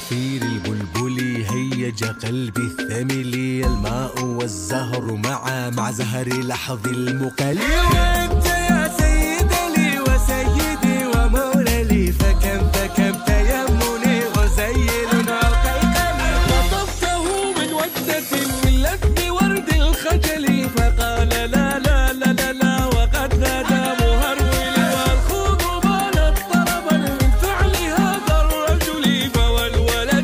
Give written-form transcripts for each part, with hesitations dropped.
الزفير البلبلي هيج قلبي الثملي، الماء والزهر مع زهر لحظ المقلي. وانت يا سيد لي وسيدي ومولى لي، فكم تيمني غزيل وقيقلي. خطفته من وجدة من لذ ورد الخجل، فقال لا لا لا لا لا وقد نادى مهرولي. والخوض بانت طربا من فعل هذا الرجل، فوالولد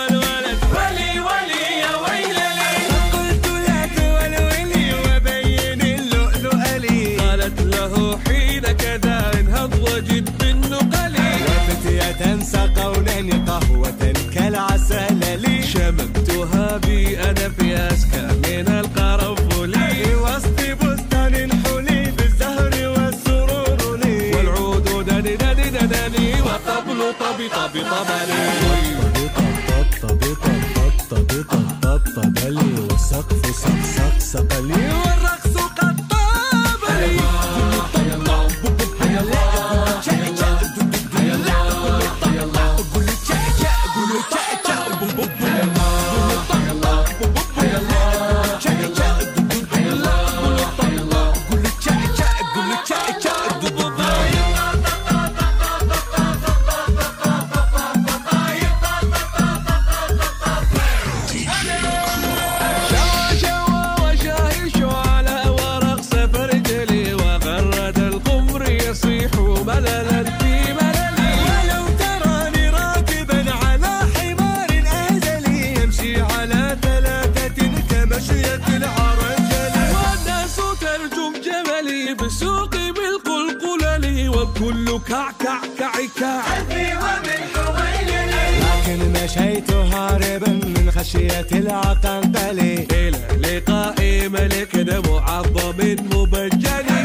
ولي يا ويلي. فقلت لا تولولي وبين اللؤلؤ لي، قالت له حين كذا انهض وجد بالنقلي. وفتية سقونني قهوة كالعسل لي، شممتها بي أنا في أسكى من القرنفل، وسط بستان حلي بالزهر والسرور لي. والعود دني والطبل طبلي، طبلي والسقف سق لي، والرقص قد طاب لي. بسوقي بالقلقلة وكل كعكع كعكع قلبي ومن حويلي. لكن مشيت هاربا من خشية العقنقل، إلى لقاء ملك معظم مبجل.